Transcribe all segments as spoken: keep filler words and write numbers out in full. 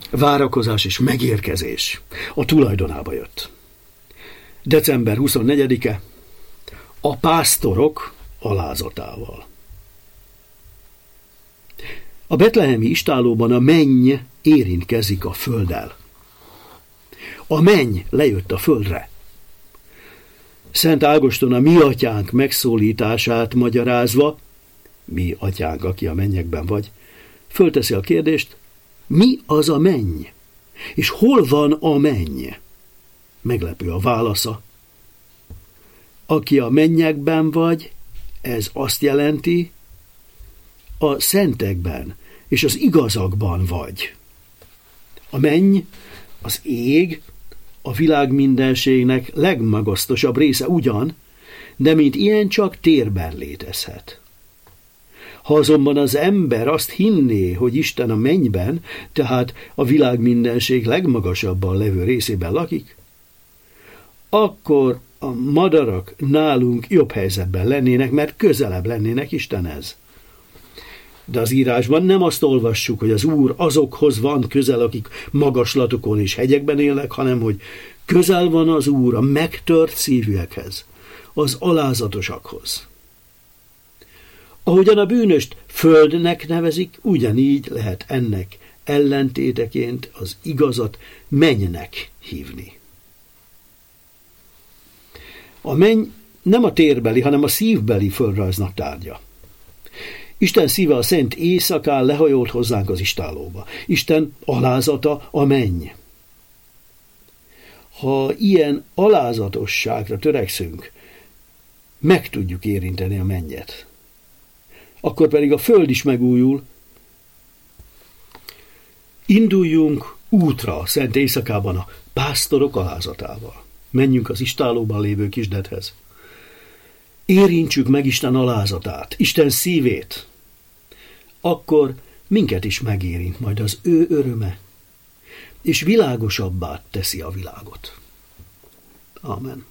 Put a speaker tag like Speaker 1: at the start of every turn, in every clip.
Speaker 1: Várakozás és megérkezés a tulajdonába jött. december huszonnegyedike, a pásztorok alázatával. A betlehemi istállóban a menny érintkezik a földdel. A menny lejött a földre. Szent Ágoston a mi atyánk megszólítását magyarázva, mi atyánk, aki a mennyekben vagy, fölteszi a kérdést, mi az a menny? És hol van a menny? Meglepő a válasza. Aki a mennyekben vagy, ez azt jelenti, a szentekben és az igazakban vagy. A menny, az ég, a világ mindenségnek legmagasztosabb része ugyan, de mint ilyen csak térben létezhet. Ha azonban az ember azt hinné, hogy Isten a mennyben, tehát a világ mindenség legmagasabban levő részében lakik, akkor a madarak nálunk jobb helyzetben lennének, mert közelebb lennének Istenhez. De az írásban nem azt olvassuk, hogy az Úr azokhoz van közel, akik magaslatokon és hegyekben élnek, hanem hogy közel van az Úr a megtört szívűekhez, az alázatosakhoz. Ahogyan a bűnöst földnek nevezik, ugyanígy lehet ennek ellentéteként az igazat mennynek hívni. A menny nem a térbeli, hanem a szívbeli földrajznak tárgya. Isten szíve a szent éjszakán lehajolt hozzánk az istállóba. Isten alázata a menny. Ha ilyen alázatosságra törekszünk, meg tudjuk érinteni a mennyet. Akkor pedig a föld is megújul. Induljunk útra a szent éjszakában a pásztorok alázatával. Menjünk az istállóban lévő kisdedhez. Érintsük meg Isten alázatát, Isten szívét. Akkor minket is megérint majd az ő öröme, és világosabbá teszi a világot. Amen.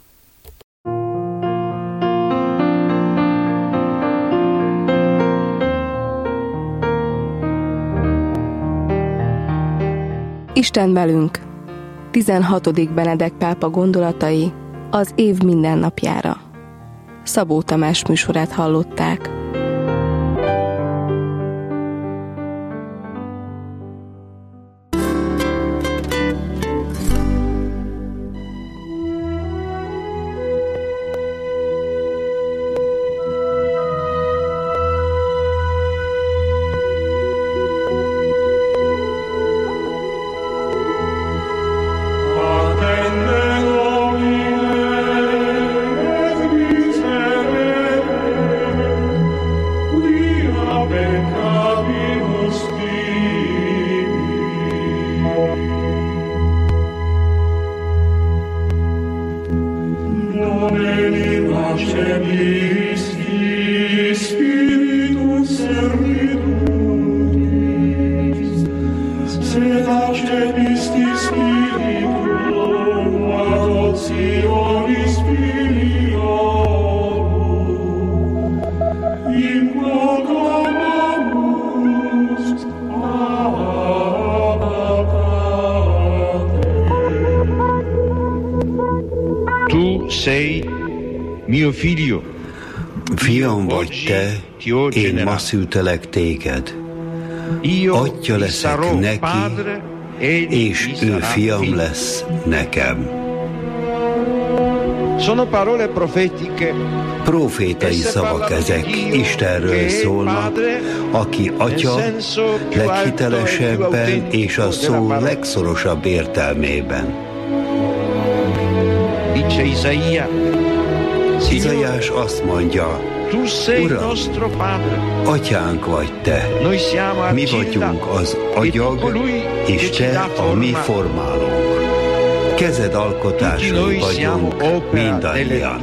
Speaker 2: Isten velünk. tizenhatodik Benedek pápa gondolatai az év mindennapjára. Szabó Tamás műsorát hallották.
Speaker 3: Fiam vagy te, én ma szültelek téged. Atya leszek neki, és ő fiam lesz nekem. Profétai szavak ezek, Istenről szólnak, aki atya leghitelesebben és a szó legszorosabb értelmében. Izaiás azt mondja, Uram, atyánk vagy te, mi vagyunk az agyag, és te a mi formálónk. Kezed alkotásai vagyunk mindannyian.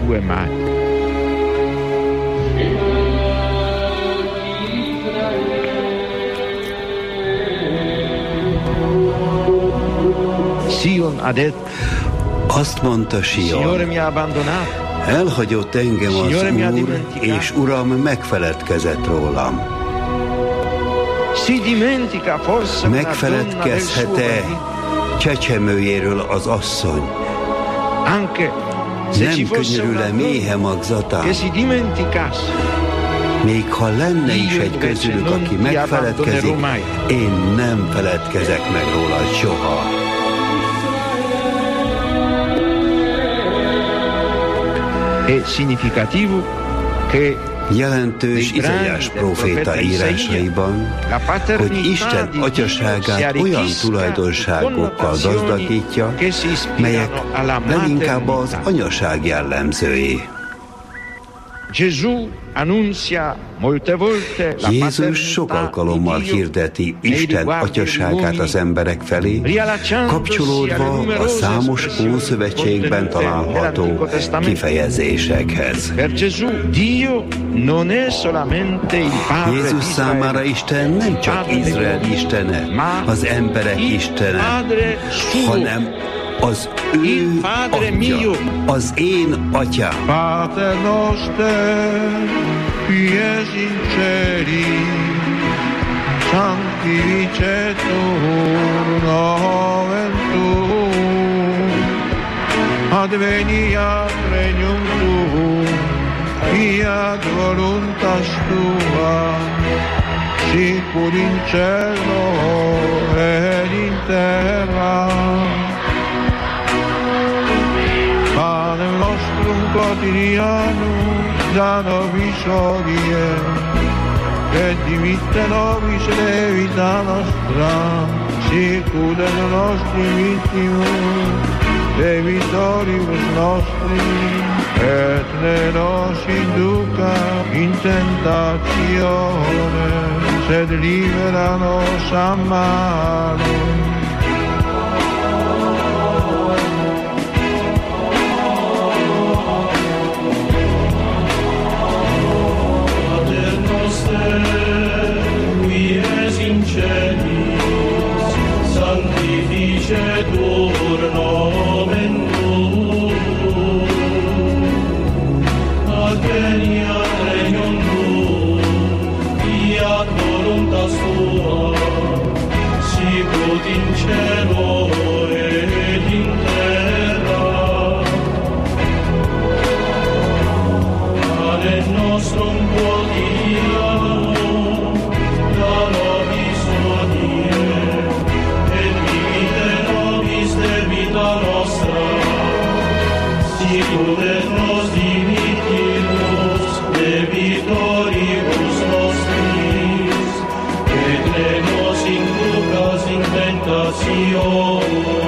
Speaker 3: Azt mondta Sion, elhagyott engem az Úr, és Uram megfeledkezett rólam. Megfeledkezhet-e csecsemőjéről az asszony? Nem könyörül-e méhe magzatán? Még ha lenne is egy közülük, aki megfeledkezik, én nem feledkezek meg róla soha. Jelentős Izaiás próféta írásaiban, hogy Isten atyaságát olyan tulajdonságokkal gazdagítja, melyek leginkább az anyaság jellemzői. Jézus sok alkalommal hirdeti Isten atyaságát az emberek felé, kapcsolódva a számos Ószövetségben található kifejezésekhez. Jézus számára Isten nem csak Izrael istene, az emberek istene, hanem az ő atya, az én atyám.
Speaker 4: Pater noster, qui es in celi, sanctificetur nomen tuum, adveniat regnum tuum, fiat voluntas tua, sicur in cielo et in terra. Panem nostrum quotidianum da nobis hodie, et dimitte nobis debita nostra, sicut et nostri vittimus debitoribus nostris, et ne nos induca in tentatione, sed libera nos a malo.
Speaker 5: Sanctificetur nomen tuum, adveniat regnum tuum, fiat voluntas tua, sicut in cielo et in terra. Panem nostrum quotidianum da nobis hodie, et dimitte nobis debita nostra, sicut et nos dimittimus debitoribus nostris, et ne nos inducas in tentationem,